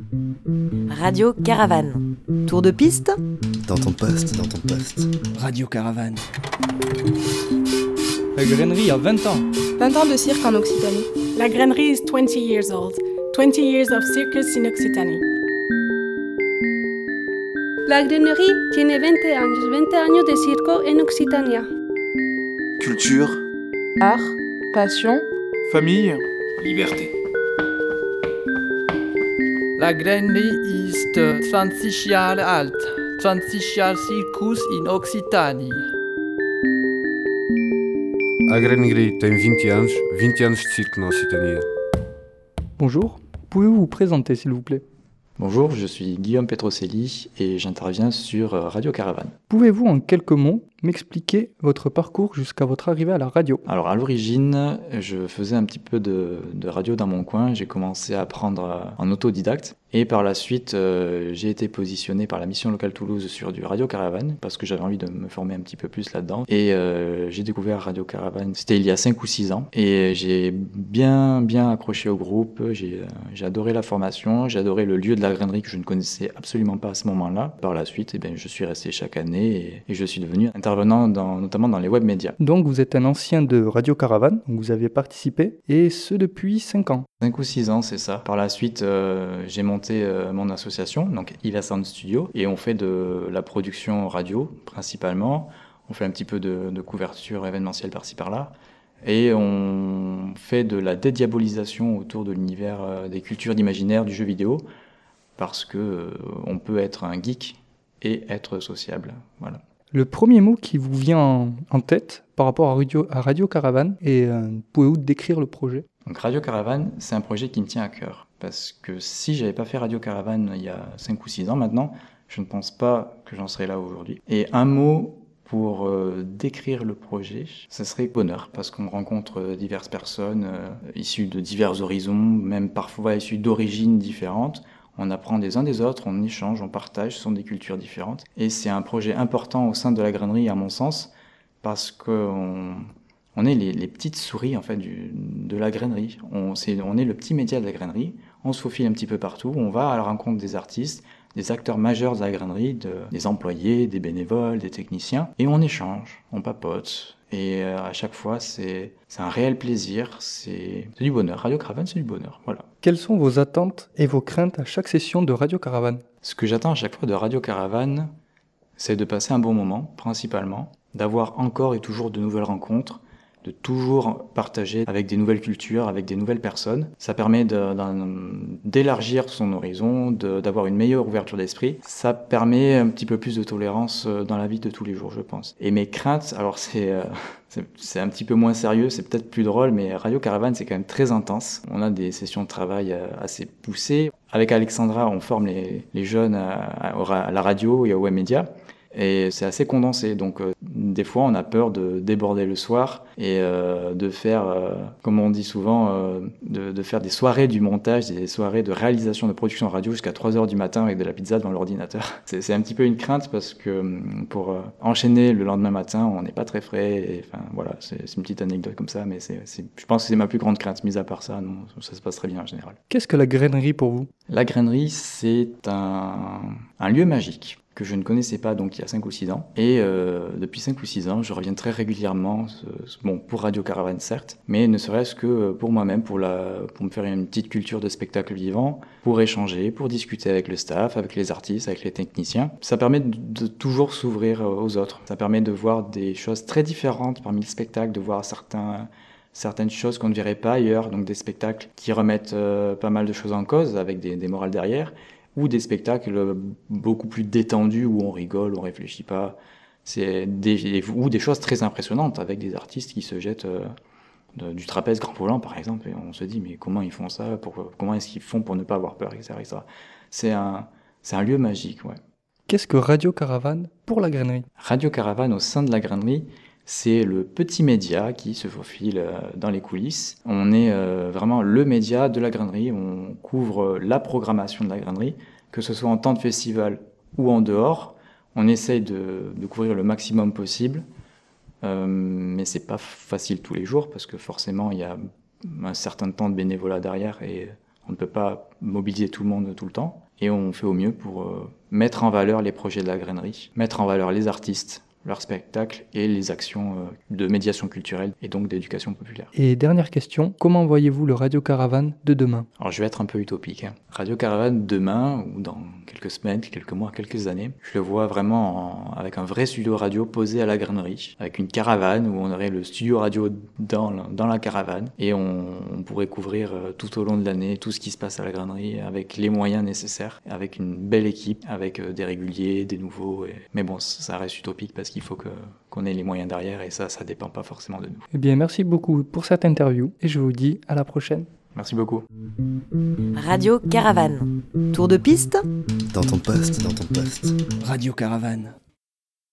Radio Caravane. Tour de piste ? Dans ton poste. Radio Caravane. La grainerie a 20 ans. 20 ans de cirque en Occitanie. La grainerie is 20 years old. 20 years of circus in Occitanie. La grainerie tiene 20 años de circo en Occitania. Culture. Art, passion, famille, Liberté. La grainerie ist 20 Jahre alt. 20 Jahre Circus in Occitanie. A grainerie tem 20 anos de circo na Occitanie. Bonjour, pouvez-vous vous présenter s'il vous plaît ? Bonjour, je suis Guillaume Petrocelli et j'interviens sur Radio Caravane. Pouvez-vous en quelques mots m'expliquer votre parcours jusqu'à votre arrivée à la radio ? Alors à l'origine, je faisais un petit peu de radio dans mon coin. J'ai commencé à apprendre en autodidacte et par la suite, j'ai été positionné par la mission locale Toulouse sur du Radio Caravane parce que j'avais envie de me former un petit peu plus là-dedans. Et j'ai découvert Radio Caravane, c'était il y a 5 ou 6 ans et j'ai bien accroché au groupe. J'ai adoré la formation, j'ai adoré le lieu de la grainerie que je ne connaissais absolument pas à ce moment-là. Par la suite, je suis resté chaque année et je suis devenu intervenant notamment dans les web médias. Donc vous êtes un ancien de Radio Caravane, donc vous avez participé, et ce depuis 5 ans. 5 ou 6 ans, c'est ça. Par la suite, j'ai monté mon association, donc Ila Sound Studio, et on fait de la production radio principalement. On fait un petit peu de couverture événementielle par-ci par-là. Et on fait de la dédiabolisation autour de l'univers des cultures d'imaginaire du jeu vidéo, parce que on peut être un geek et être sociable. Voilà. Le premier mot qui vous vient en tête par rapport à Radio Caravane, et pouvez-vous décrire le projet ? Donc Radio Caravane, c'est un projet qui me tient à cœur. Parce que si j'avais pas fait Radio Caravane il y a 5 ou 6 ans maintenant, je ne pense pas que j'en serais là aujourd'hui. Et un mot pour décrire le projet, ce serait bonheur. Parce qu'on rencontre diverses personnes issues de divers horizons, même parfois issues d'origines différentes. On apprend des uns des autres, on échange, on partage, ce sont des cultures différentes. Et c'est un projet important au sein de la grainerie, à mon sens, parce qu'on est les petites souris en fait, de la grainerie. On est le petit média de la grainerie, on se faufile un petit peu partout, on va à la rencontre des artistes, des acteurs majeurs de la grainerie, des employés, des bénévoles, des techniciens, et on échange, on papote. Et à chaque fois, c'est un réel plaisir, c'est du bonheur. Radio Caravane, c'est du bonheur, voilà. Quelles sont vos attentes et vos craintes à chaque session de Radio Caravane ? Ce que j'attends à chaque fois de Radio Caravane, c'est de passer un bon moment, principalement, d'avoir encore et toujours de nouvelles rencontres, de toujours partager avec des nouvelles cultures, avec des nouvelles personnes. Ça permet d'élargir son horizon, d'avoir une meilleure ouverture d'esprit. Ça permet un petit peu plus de tolérance dans la vie de tous les jours, je pense. Et mes craintes, alors c'est un petit peu moins sérieux, c'est peut-être plus drôle, mais Radio Caravane, c'est quand même très intense. On a des sessions de travail assez poussées. Avec Alexandra, on forme les jeunes à la radio et aux web médias. Et c'est assez condensé, donc des fois on a peur de déborder le soir et de faire, comme on dit souvent, de faire des soirées du montage, des soirées de réalisation de production radio jusqu'à 3h du matin avec de la pizza devant l'ordinateur. C'est un petit peu une crainte parce que pour enchaîner le lendemain matin, on n'est pas très frais. Et, enfin voilà, c'est une petite anecdote comme ça, mais je pense que c'est ma plus grande crainte. Mis à part ça, non, ça se passe très bien en général. Qu'est-ce que la grainerie pour vous ? La grainerie, c'est un lieu magique que je ne connaissais pas donc il y a 5 ou 6 ans. Et depuis 5 ou 6 ans, je reviens très régulièrement, pour Radio Caravane certes, mais ne serait-ce que pour moi-même, pour me faire une petite culture de spectacle vivant, pour échanger, pour discuter avec le staff, avec les artistes, avec les techniciens. Ça permet de toujours s'ouvrir aux autres. Ça permet de voir des choses très différentes parmi le spectacle, de voir certaines choses qu'on ne verrait pas ailleurs, donc des spectacles qui remettent pas mal de choses en cause, avec des morales derrière, ou des spectacles beaucoup plus détendus où on rigole, on réfléchit pas. Ou des choses très impressionnantes avec des artistes qui se jettent du trapèze grand volant par exemple, et on se dit mais comment ils font ça, comment est-ce qu'ils font pour ne pas avoir peur, etc. C'est un lieu magique, ouais. Qu'est-ce que Radio Caravane pour la grainerie ? Radio Caravane au sein de la grainerie, c'est le petit média qui se faufile dans les coulisses. On est vraiment le média de la grainerie. On couvre la programmation de la grainerie, que ce soit en temps de festival ou en dehors. On essaye de couvrir le maximum possible, mais c'est pas facile tous les jours parce que forcément il y a un certain temps de bénévolat derrière et On ne peut pas mobiliser tout le monde tout le temps. Et on fait au mieux pour mettre en valeur les projets de la grainerie, mettre en valeur les artistes, leurs spectacles et les actions de médiation culturelle et donc d'éducation populaire. Et dernière question, comment voyez-vous le Radio Caravane de demain ? Alors je vais être un peu utopique. Radio Caravane demain, ou dans quelques semaines, quelques mois, quelques années, je le vois vraiment avec un vrai studio radio posé à la grainerie, avec une caravane où on aurait le studio radio dans la caravane et on pourrait couvrir tout au long de l'année tout ce qui se passe à la grainerie avec les moyens nécessaires, avec une belle équipe, avec des réguliers, des nouveaux. Mais bon, ça reste utopique parce qu'il faut qu'on ait les moyens derrière et ça dépend pas forcément de nous. Eh bien, merci beaucoup pour cette interview et je vous dis à la prochaine. Merci beaucoup. Radio Caravane. Tour de piste ? Dans ton poste. Radio Caravane.